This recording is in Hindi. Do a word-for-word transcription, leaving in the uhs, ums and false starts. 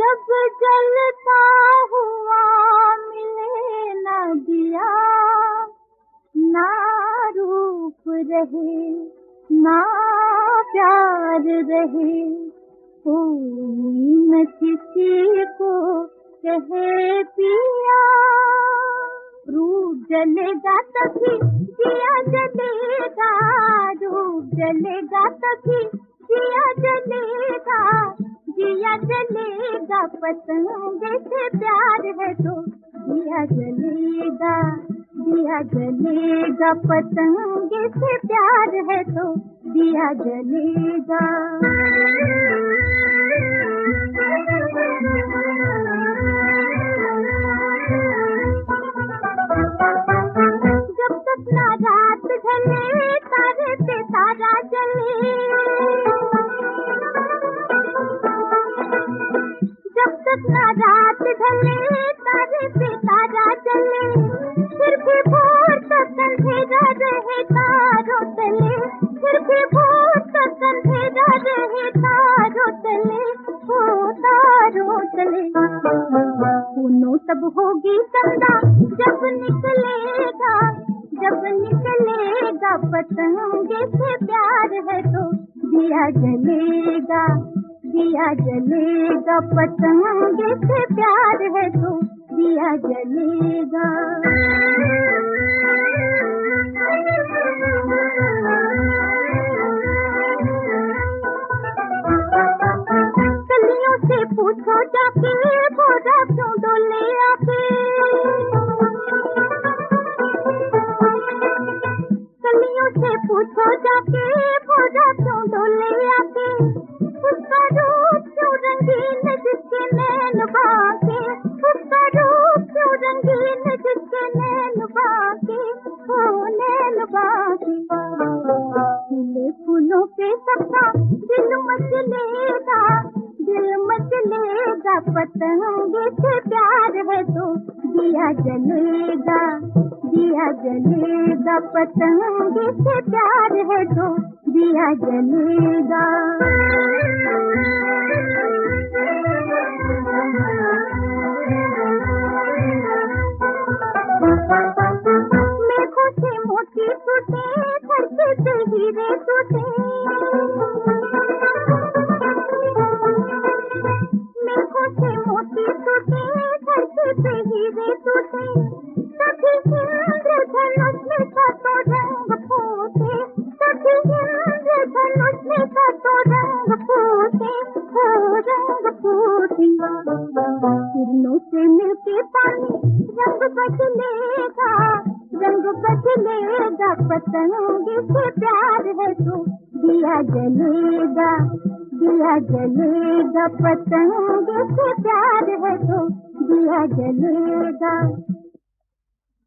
जब जलता हुआ मिले न दिया, ना रूप रहे ना प्यार रहे, कोई न किसी को कहे पिया। रूप जलेगा तभी दिया जलेगा, रूप जलेगा तभी दिया जलेगा, दिया जलेगा पतंगे से प्यार है तो दिया जलेगा, दिया जलेगा पतंगे से प्यार है तो दिया जलेगा। जब तक ना रात ढले तारे पे तारा जले, जब तक ना रात ढले तारे पे तारा जले, फिर भी भोर तक अंधेरा रहे तारों तले, फिर भी भोर तक अंधेरा रहे तारों तले, हो तारों तले। सुनो तब होगी चंदा जब निकलेगा, जब निकलेगा पतंगे से प्यार है तो दिया जलेगा, दिया जलेगा पतंगे से प्यार है तो दिया जलेगा। कलियों से पूछो जाके भोरा क्यों डोले आके, कलियों से पूछो जाके भोरा क्यों डोले आके, उसका रूप क्यों रंगीन जिसके नैन बाके, उसका रूप क्यों रंगीन जिसके नैन बाके, हो नैन बाके। खिले फूलों पे सबका दिल मचलेगा, दिल मचलेगा पतंगे से प्यार है तो दिया जलेगा, दिया जलेगा पतंगे से प्यार है तो दिया जलेगा। मेघों से मोती टूटे धरती से हीरे टूटे, मेघों से मोती टूटे धरती से हीरे टूटे, तभी इंद्रधनुष में सातों रंग फूटे, तभी इंद्रधनुष में सातों रंग फूटे, हो रंग फूटे। किरणों से मिलके पानी रंग बदलेगा, रंग बदलेगा पतंगे से प्यार है तो दिया जलेगा, दिया जलेगा पतंगे से प्यार है तो दिया जलेगा।